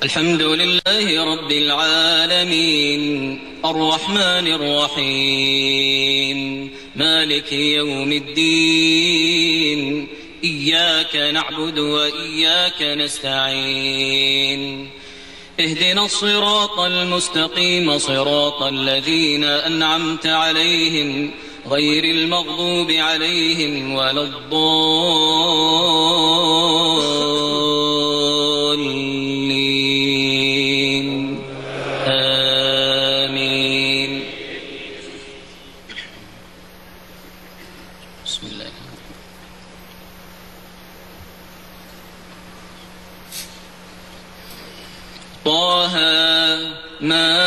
الحمد لله رب العالمين الرحمن الرحيم مالك يوم الدين إياك نعبد وإياك نستعين اهدنا الصراط المستقيم صراط الذين أنعمت عليهم غير المغضوب عليهم ولا الضالين آمين. بسم الله. طه ما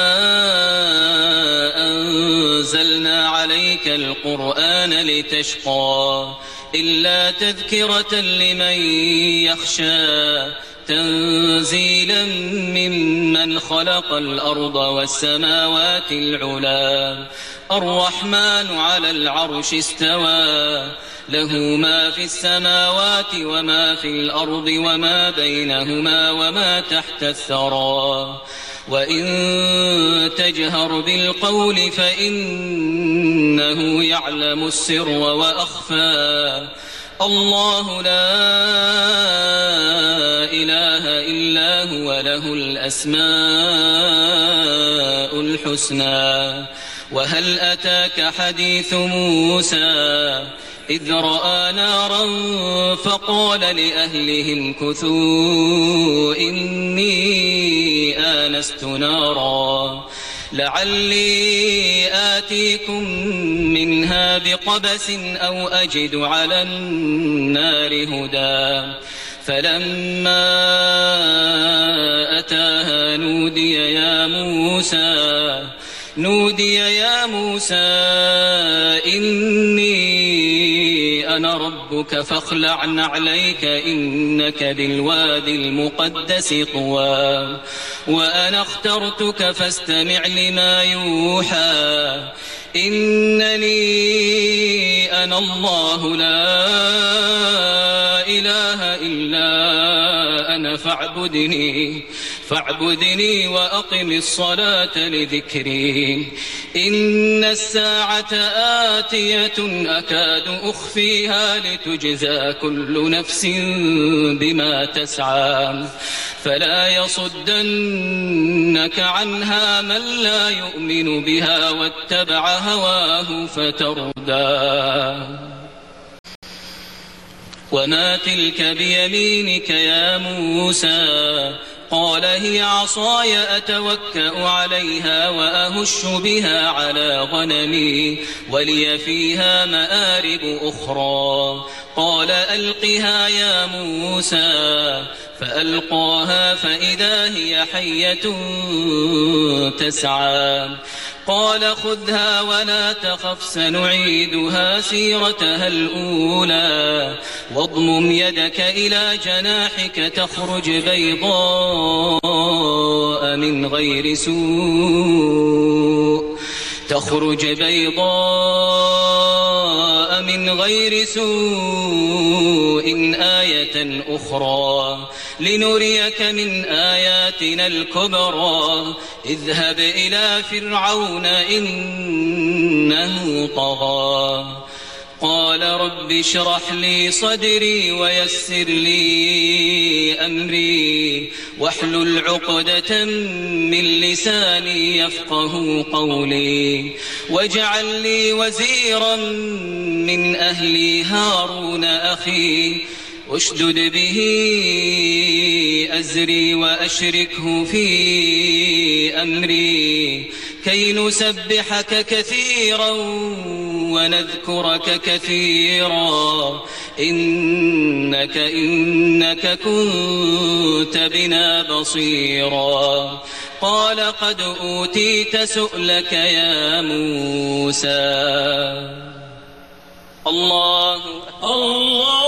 أنزلنا عليك القرآن لتشقى إلا تذكرة لمن يخشى تنزيلا ممن خلق الأرض والسماوات العلا الرحمن على العرش استوى له ما في السماوات وما في الأرض وما بينهما وما تحت الثرى وإن تجهر بالقول فإنه يعلم السر وأخفى الله لا إله إلا هو له الأسماء الحسنى. وهل أتاك حديث موسى إذ رأى نارا فقال لأهلهم كثوا إني آنست نارا لعلي آتيكم منها بقبس أو أجد على النار هدى فلما أتاها نودي يا موسى إني أنا ربك فاخلع نعليك إنك بالوادي المقدس طوى وأنا اخترتك فاستمع لما يوحى إنني أنا الله لا إله إلا أنا فاعبدني وأقم الصلاة لذكري إن الساعة آتية أكاد أخفيها لتجزى كل نفس بما تسعى فلا يصدنك عنها من لا يؤمن بها واتبع هواه فتردى. وما تلك بيمينك يا موسى قال هي عصاي أتوكأ عليها وأهش بها على غنمي ولي فيها مآرب أخرى قال ألقها يا موسى فألقاها فإذا هي حية تسعى قال خذها ولا تخف سنعيدها سيرتها الأولى واضمم يدك إلى جناحك تخرج بيضاء من غير سوء آية أخرى لنريك من آياتنا الكبرى اذهب إلى فرعون إنه طغى قال رب اشرح لي صدري ويسر لي أمري واحلل عقدة من لساني يفقه قولي واجعل لي وزيرا من أهلي هارون أخي اشدد به أزري وأشركه في أمري كي نسبحك كثيرا ونذكرك كثيرا إنك كنت بنا بصيرا قال قد أوتيت سؤلك يا موسى الله